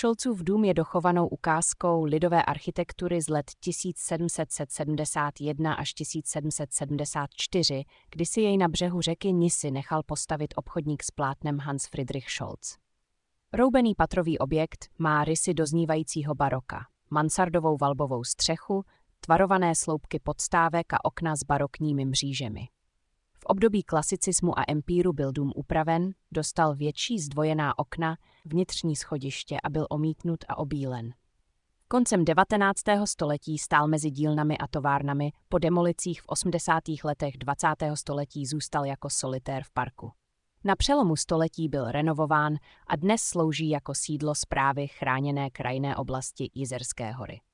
Scholzův dům je dochovanou ukázkou lidové architektury z let 1771 až 1774, kdy si jej na břehu řeky Nisy nechal postavit obchodník s plátnem Hans Friedrich Scholz. Roubený patrový objekt má rysy doznívajícího baroka, mansardovou valbovou střechu, tvarované sloupky podstávek a okna s barokními mřížemi. V období klasicismu a empíru byl dům upraven, dostal větší zdvojená okna, vnitřní schodiště a byl omítnut a obílen. Koncem 19. století stál mezi dílnami a továrnami, po demolicích v 80. letech 20. století zůstal jako solitér v parku. Na přelomu století byl renovován a dnes slouží jako sídlo správy chráněné krajinné oblasti Jizerské hory.